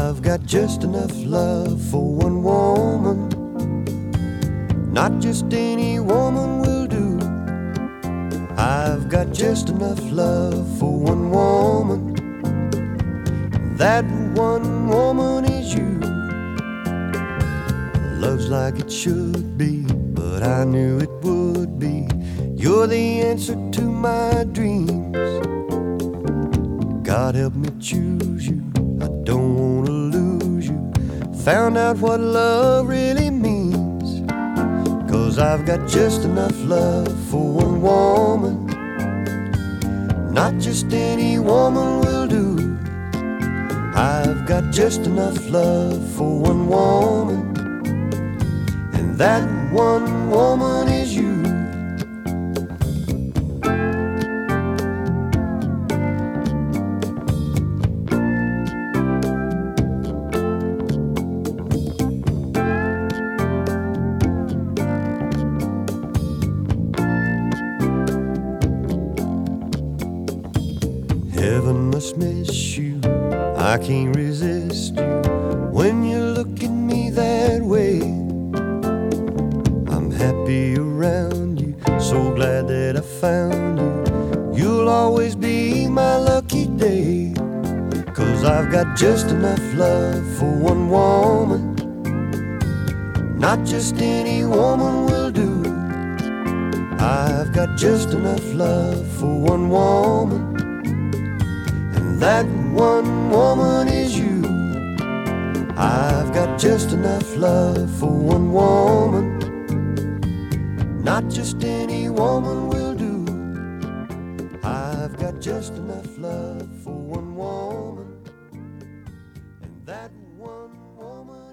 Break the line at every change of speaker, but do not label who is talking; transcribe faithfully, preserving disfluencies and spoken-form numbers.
I've got just enough love for one woman. Not just any woman will do. I've got just enough love for one woman. That one woman is you. Love's like it should be, but I knew it would be. You're the answer to my dreams. God help me choose you, I don't wanna lose you. Found out what love really means, 'cause I've got just enough love for one woman. Not just any woman will do. I've got just enough love for one woman, and that one woman is you. Heaven must miss you, I can't resist you when you look at me that way. I'm happy around you, so glad that I found you. You'll always be my lucky day, 'cause I've got just enough love for one woman. Not just any woman will do. I've got just enough love for one woman, and that one woman is you. I've got just enough love for one woman. Not just any woman will do. I've got just enough love for one woman, and that one woman